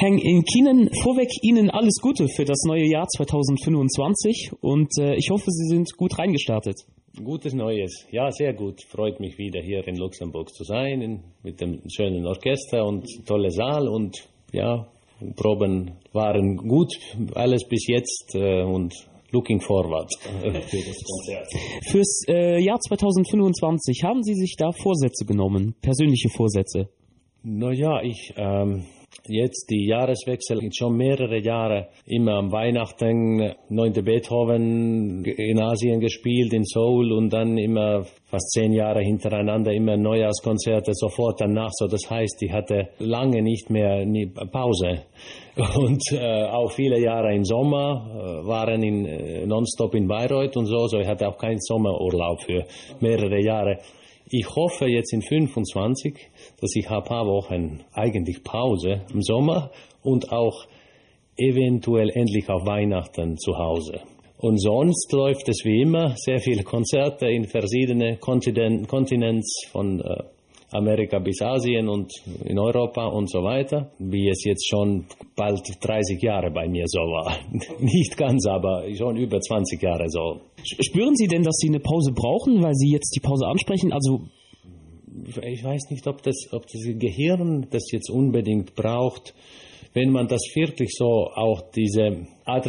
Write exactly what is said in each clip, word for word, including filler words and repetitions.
Henk Inkinen, vorweg Ihnen alles Gute für das neue Jahr zweitausendfünfundzwanzig und äh, ich hoffe, Sie sind gut reingestartet. Gutes Neues. Ja, sehr gut. Freut mich wieder hier in Luxemburg zu sein, in, mit dem schönen Orchester und tolle Saal und ja, Proben waren gut, alles bis jetzt äh, und looking forward für das Konzert. Fürs äh, Jahr zweitausendfünfundzwanzig haben Sie sich da Vorsätze genommen, persönliche Vorsätze? Naja, ich ähm, jetzt die Jahreswechsel, schon mehrere Jahre immer am Weihnachten, neunte Beethoven in Asien gespielt, in Seoul und dann immer fast zehn Jahre hintereinander immer Neujahrskonzerte sofort danach. So, das heißt, ich hatte lange nicht mehr nie Pause. Und äh, auch viele Jahre im Sommer äh, waren in, äh, nonstop in Bayreuth und so, so ich hatte auch keinen Sommerurlaub für mehrere Jahre. Ich hoffe jetzt in fünfundzwanzig, dass ich ein paar Wochen eigentlich Pause im Sommer und auch eventuell endlich auf Weihnachten zu Hause. Und sonst läuft es wie immer, sehr viele Konzerte in verschiedenen Kontinenten, Kontinents von äh, Amerika bis Asien und in Europa und so weiter, wie es jetzt schon bald dreißig Jahre bei mir so war. Nicht ganz, aber schon über zwanzig Jahre so. Spüren Sie denn, dass Sie eine Pause brauchen, weil Sie jetzt die Pause ansprechen? Also ich weiß nicht, ob das, ob das Gehirn das jetzt unbedingt braucht. Wenn man das wirklich so auch diese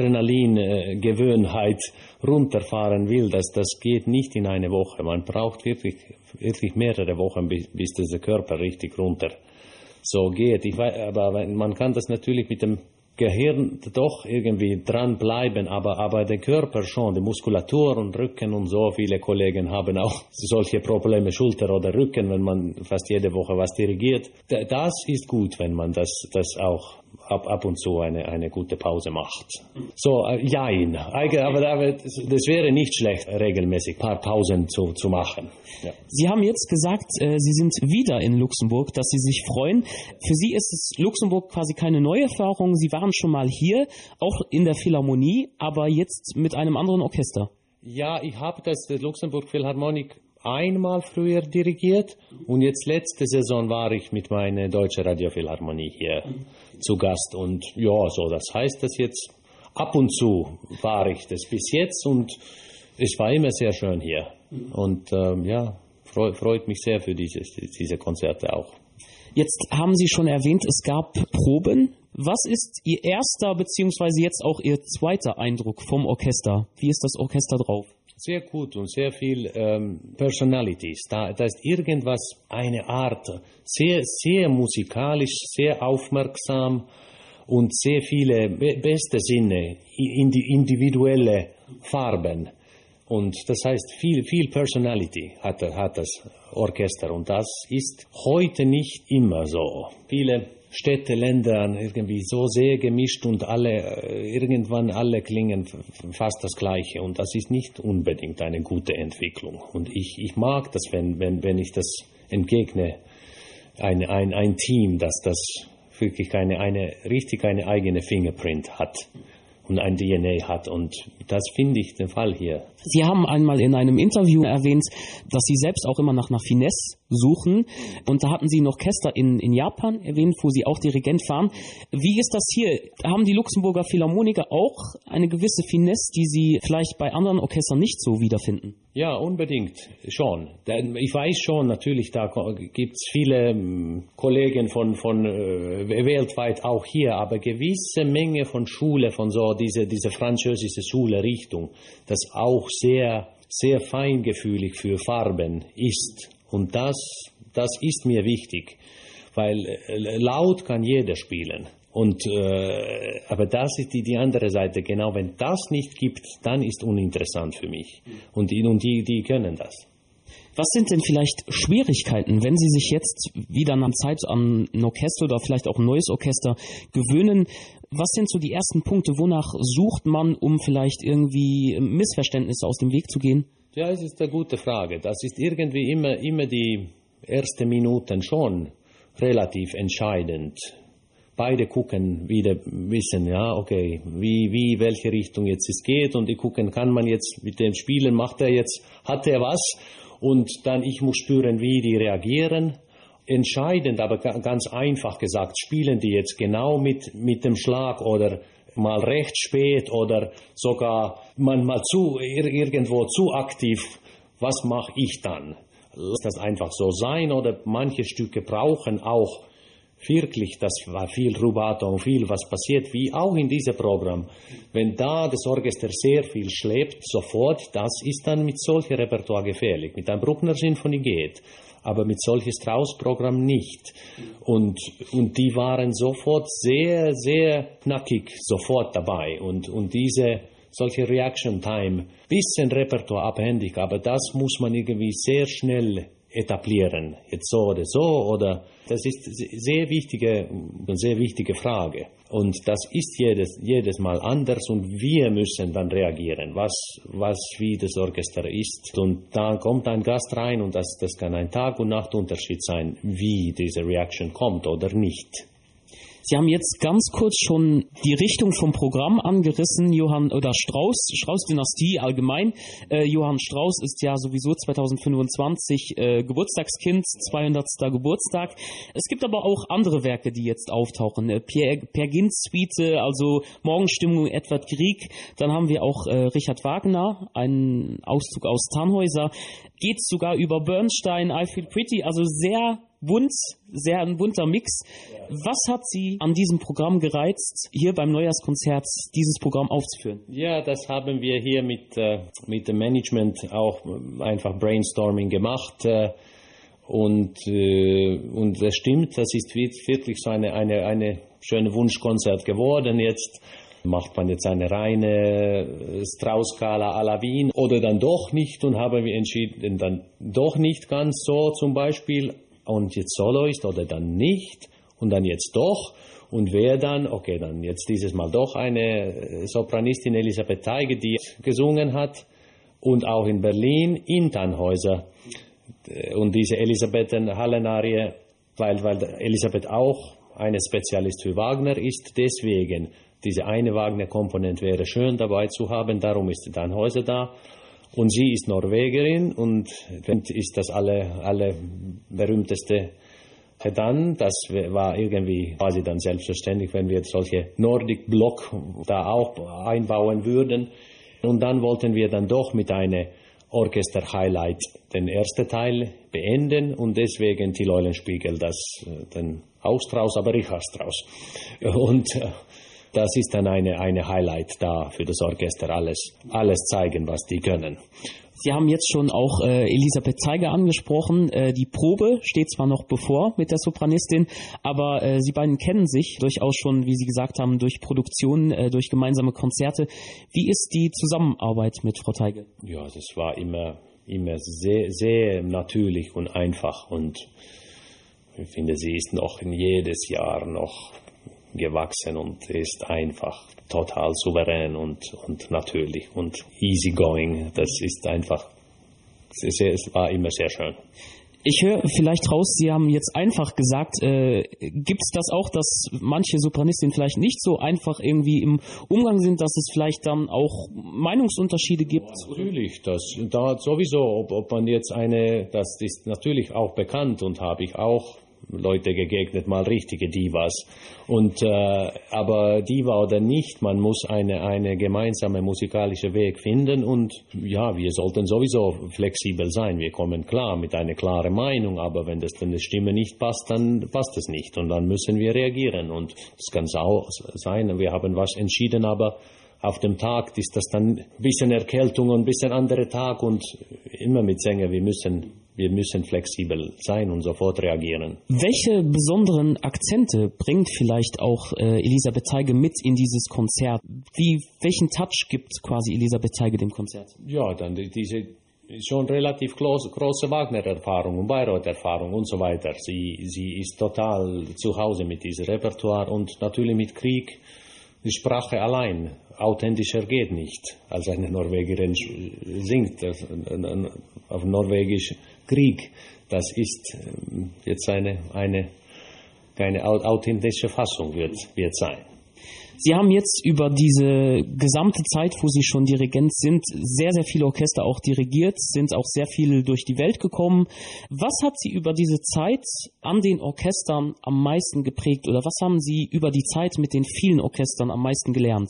Adrenalin-Gewöhnheit runterfahren will, das, das geht nicht in eine Woche. Man braucht wirklich, wirklich mehrere Wochen, bis, bis dieser Körper richtig runter so geht. Ich weiß, aber man kann das natürlich mit dem Gehirn doch irgendwie dranbleiben, aber, aber der Körper schon, die Muskulatur und Rücken und so, viele Kollegen haben auch solche Probleme, Schulter oder Rücken, wenn man fast jede Woche was dirigiert. Das ist gut, wenn man das, das auch ab, ab und zu eine, eine gute Pause macht. So, äh, jein. Aber, aber das wäre nicht schlecht, regelmäßig ein paar Pausen zu, zu machen. Ja. Sie haben jetzt gesagt, äh, Sie sind wieder in Luxemburg, dass Sie sich freuen. Für Sie ist es Luxemburg quasi keine neue Erfahrung. Sie waren schon mal hier, auch in der Philharmonie, aber jetzt mit einem anderen Orchester. Ja, ich habe das, das Luxemburg Philharmonik einmal früher dirigiert und jetzt letzte Saison war ich mit meiner Deutschen Radiophilharmonie hier mhm. zu Gast und ja, so das heißt das jetzt, ab und zu war ich das bis jetzt und es war immer sehr schön hier mhm. und ähm, ja, freu, freut mich sehr für diese, diese Konzerte auch. Jetzt haben Sie schon erwähnt, es gab Proben. Was ist Ihr erster beziehungsweise jetzt auch Ihr zweiter Eindruck vom Orchester? Wie ist das Orchester drauf? Sehr gut und sehr viel ähm, Personalities. Da, da ist irgendwas, eine Art, sehr, sehr musikalisch, sehr aufmerksam und sehr viele be- beste Sinne, indi- individuelle Farben. Und das heißt, viel, viel Personality hat, hat das Orchester und das ist heute nicht immer so. Viele Städte, Länder irgendwie so sehr gemischt und alle irgendwann alle klingen fast das Gleiche und das ist nicht unbedingt eine gute Entwicklung. Und ich, ich mag das, wenn, wenn, wenn ich das entgegne, ein, ein, ein Team, das das wirklich eine, eine richtig eine eigene Fingerprint hat und ein D N A hat und das finde ich den Fall hier. Sie haben einmal in einem Interview erwähnt, dass Sie selbst auch immer nach, nach Finesse suchen und da hatten Sie ein Orchester in, in Japan erwähnt, wo Sie auch Dirigent waren. Wie ist das hier? Haben die Luxemburger Philharmoniker auch eine gewisse Finesse, die Sie vielleicht bei anderen Orchestern nicht so wiederfinden? Ja, unbedingt, schon. Ich weiß schon, natürlich, da gibt es viele Kollegen von, von äh, weltweit auch hier, aber gewisse Menge von Schule, von so diese, diese französische Schule-Richtung, das auch sehr, sehr feingefühlig für Farben ist. Und das, das ist mir wichtig, weil laut kann jeder spielen. Und, äh, aber das ist die, die andere Seite. Genau, wenn das nicht gibt, dann ist uninteressant für mich. Und die, und die, die können das. Was sind denn vielleicht Schwierigkeiten, wenn Sie sich jetzt wieder nach Zeit an ein Orchester oder vielleicht auch ein neues Orchester gewöhnen? Was sind so die ersten Punkte? Wonach sucht man, um vielleicht irgendwie Missverständnisse aus dem Weg zu gehen? Ja, es ist eine gute Frage. Das ist irgendwie immer, immer die ersten Minuten schon relativ entscheidend. Beide gucken wieder, wissen, ja, okay, wie, wie, welche Richtung jetzt es geht und die gucken, kann man jetzt mit dem spielen, macht er jetzt, hat er was und dann ich muss spüren, wie die reagieren entscheidend, aber ganz einfach gesagt, spielen die jetzt genau mit, mit dem Schlag oder mal recht spät oder sogar manchmal zu, irgendwo zu aktiv. Was mache ich dann? Lass das einfach so sein oder manche Stücke brauchen auch wirklich, das war viel Rubato und viel, was passiert, wie auch in diesem Programm. Wenn da das Orchester sehr viel schleppt, sofort, das ist dann mit solchem Repertoire gefährlich. Mit einem Bruckner-Sinfonie geht, aber mit solchem Strauss-Programm nicht. Und, und die waren sofort sehr, sehr knackig, sofort dabei. Und, und diese solche Reaction Time, bisschen Repertoire abhängig, aber das muss man irgendwie sehr schnell etablieren, jetzt so oder so, oder das ist eine sehr wichtige, eine sehr wichtige Frage. Und das ist jedes, jedes Mal anders und wir müssen dann reagieren, was, was wie das Orchester ist. Und da kommt ein Gast rein und das, das kann ein Tag- und Nachtunterschied sein, wie diese Reaction kommt oder nicht. Sie haben jetzt ganz kurz schon die Richtung vom Programm angerissen, Johann oder Strauss, Strauss-Dynastie allgemein. Äh, Johann Strauss ist ja sowieso zweitausendfünfundzwanzig äh, Geburtstagskind, zweihundertster Geburtstag. Es gibt aber auch andere Werke, die jetzt auftauchen. Äh, Peer, Peer Gynt Suite, also Morgenstimmung, Edward Grieg. Dann haben wir auch äh, Richard Wagner, einen Auszug aus Tannhäuser. Geht sogar über Bernstein, I Feel Pretty, also sehr bunt, sehr ein bunter Mix. Was hat Sie an diesem Programm gereizt, hier beim Neujahrskonzert dieses Programm aufzuführen? Ja, das haben wir hier mit, äh, mit dem Management auch einfach Brainstorming gemacht. Äh, und, äh, und das stimmt, das ist wirklich so eine, eine, eine schöne Wunschkonzert geworden. Jetzt macht man jetzt eine reine Strauss-Skala à la Wien oder dann doch nicht und haben wir entschieden, dann doch nicht ganz so zum Beispiel. Und jetzt Soloist oder dann nicht und dann jetzt doch und wer dann, okay, dann jetzt dieses Mal doch eine Sopranistin Elisabeth Teige, die gesungen hat und auch in Berlin in Tannhäuser und diese Elisabethen-Hallenarie, weil, weil Elisabeth auch eine Spezialist für Wagner ist, deswegen diese eine Wagner-Komponent wäre schön dabei zu haben, darum ist Tannhäuser da. Und sie ist Norwegerin und ist das alle, alle berühmteste dann. Das war irgendwie quasi dann selbstverständlich, wenn wir solche Nordic Block da auch einbauen würden. Und dann wollten wir dann doch mit einem Orchester-Highlight den ersten Teil beenden und deswegen Till Eulenspiegel, das, den auch Strauss, aber Richard Strauss. Und das ist dann eine, eine Highlight da für das Orchester, alles, alles zeigen, was die können. Sie haben jetzt schon auch äh, Elisabeth Teige angesprochen. Äh, die Probe steht zwar noch bevor mit der Sopranistin, aber äh, Sie beiden kennen sich durchaus schon, wie Sie gesagt haben, durch Produktionen, äh, durch gemeinsame Konzerte. Wie ist die Zusammenarbeit mit Frau Teige? Ja, das war immer, immer sehr, sehr natürlich und einfach und ich finde, sie ist noch in jedes Jahr noch gewachsen und ist einfach total souverän und, und natürlich und easygoing. Das ist einfach, es war immer sehr schön. Ich höre vielleicht raus, Sie haben jetzt einfach gesagt, äh, gibt es das auch, dass manche Sopranistinnen vielleicht nicht so einfach irgendwie im Umgang sind, dass es vielleicht dann auch Meinungsunterschiede gibt? Ja, natürlich, das da sowieso, ob, ob man jetzt eine, das ist natürlich auch bekannt und habe ich auch Leute gegegnet, mal richtige Divas. Und, äh, aber Diva oder nicht, man muss eine, eine gemeinsame musikalische Weg finden und ja, wir sollten sowieso flexibel sein. Wir kommen klar mit einer klaren Meinung, aber wenn das dann die Stimme nicht passt, dann passt es nicht und dann müssen wir reagieren und es kann auch sein, wir haben was entschieden, aber auf dem Tag ist das dann ein bisschen Erkältung und ein bisschen anderer Tag und immer mit Sänger, wir müssen Wir müssen flexibel sein und sofort reagieren. Welche besonderen Akzente bringt vielleicht auch äh, Elisabeth Teige mit in dieses Konzert? Wie, welchen Touch gibt quasi Elisabeth Teige dem Konzert? Ja, dann die, diese schon relativ groß, große Wagner-Erfahrung und Bayreuth-Erfahrung und so weiter. Sie, sie ist total zu Hause mit diesem Repertoire und natürlich mit Krieg. Die Sprache allein, authentischer geht nicht, als eine Norwegerin singt auf Norwegisch Krieg. Das ist jetzt eine, eine keine authentische Fassung wird, wird sein. Sie haben jetzt über diese gesamte Zeit, wo Sie schon Dirigent sind, sehr, sehr viele Orchester auch dirigiert, sind auch sehr viel durch die Welt gekommen. Was hat Sie über diese Zeit an den Orchestern am meisten geprägt oder was haben Sie über die Zeit mit den vielen Orchestern am meisten gelernt?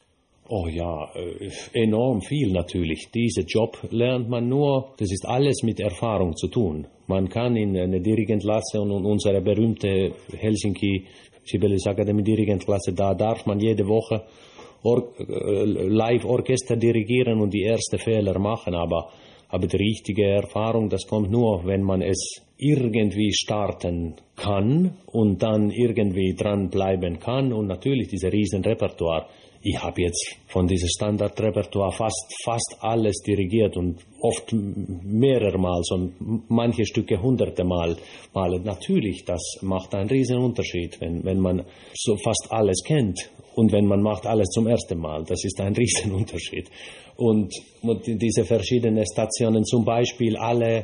Oh ja, enorm viel natürlich. Diesen Job lernt man nur, das ist alles mit Erfahrung zu tun. Man kann in eine Dirigentklasse und unsere berühmte Helsinki Sibelius Akademie Dirigentklasse, da darf man jede Woche Or- Live-Orchester dirigieren und die ersten Fehler machen, aber, aber die richtige Erfahrung, das kommt nur, wenn man es irgendwie starten kann und dann irgendwie dranbleiben kann und natürlich dieses Riesenrepertoire. Ich habe jetzt von diesem Standardrepertoire fast, fast alles dirigiert und oft mehrermals und manche Stücke hunderte Mal. Mal. Natürlich, das macht einen riesen Unterschied, wenn, wenn man so fast alles kennt und wenn man macht alles zum ersten Mal. Das ist ein riesen Unterschied. Und, und diese verschiedenen Stationen, zum Beispiel alle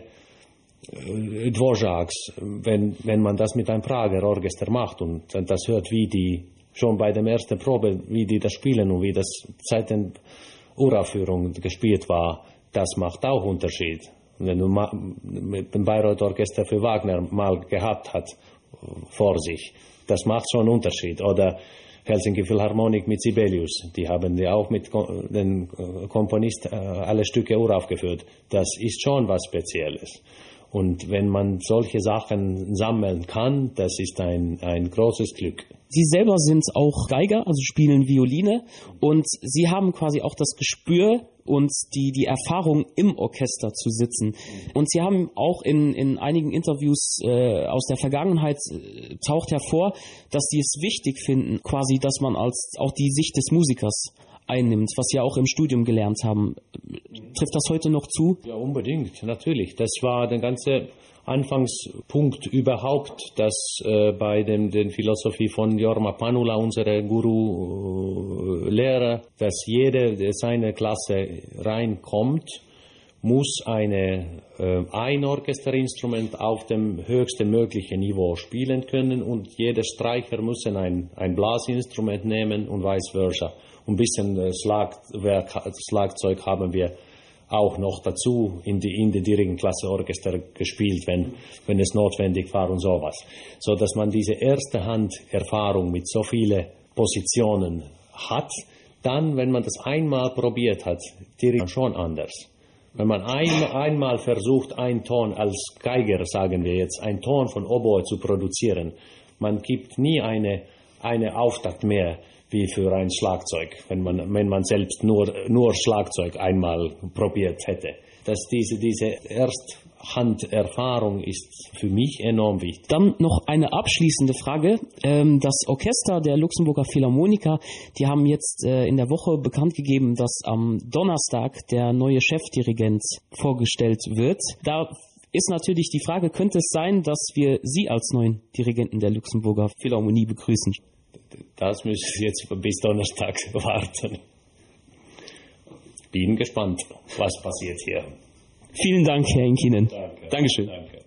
äh, Dvořáks, wenn, wenn man das mit einem Prager Orchester macht und das hört, wie die schon bei der ersten Probe, wie die das spielen und wie das seit der Uraufführung gespielt war, das macht auch Unterschied. Wenn du mit dem Bayreuth Orchester für Wagner mal gehabt hat vor sich, das macht schon einen Unterschied. Oder Helsinki Philharmonic mit Sibelius, die haben ja auch mit dem Komponist alle Stücke uraufgeführt. Das ist schon was Spezielles. Und wenn man solche Sachen sammeln kann, das ist ein, ein großes Glück. Sie selber sind auch Geiger, also spielen Violine und Sie haben quasi auch das Gespür und die, die Erfahrung im Orchester zu sitzen. Und Sie haben auch in, in einigen Interviews äh, aus der Vergangenheit äh, taucht hervor, dass Sie es wichtig finden, quasi, dass man als auch die Sicht des Musikers einnimmt, was Sie auch im Studium gelernt haben. Trifft das heute noch zu? Ja, unbedingt, natürlich. Das war der ganze Anfangspunkt überhaupt, dass äh, bei dem den Philosophie von Jorma Panula, unserer Guru-Lehrer, dass jeder, der seine Klasse reinkommt, muss eine, äh, ein Orchesterinstrument auf dem höchsten möglichen Niveau spielen können und jeder Streicher muss ein, ein Blasinstrument nehmen und vice versa. Ein bisschen äh, Schlagwerk, Schlagzeug haben wir auch noch dazu in die, in die Dirigenklasse Orchester gespielt, wenn, wenn es notwendig war und sowas. So dass man diese erste Hand Erfahrung mit so vielen Positionen hat, dann, wenn man das einmal probiert hat, Dirigen schon anders. Wenn man ein, einmal versucht, einen Ton als Geiger, sagen wir jetzt, einen Ton von Oboe zu produzieren, man gibt nie eine, eine Auftakt mehr wie für ein Schlagzeug, wenn man, wenn man selbst nur, nur Schlagzeug einmal probiert hätte. Dass diese, diese Ersthanderfahrung ist für mich enorm wichtig. Dann noch eine abschließende Frage. Das Orchester der Luxemburger Philharmoniker, die haben jetzt in der Woche bekannt gegeben, dass am Donnerstag der neue Chefdirigent vorgestellt wird. Da ist natürlich die Frage, könnte es sein, dass wir Sie als neuen Dirigenten der Luxemburger Philharmonie begrüßen? Das müssen Sie jetzt bis Donnerstag warten. Bin gespannt, was passiert hier. Vielen Dank, Herr Inkinen. Danke. Dankeschön. Danke.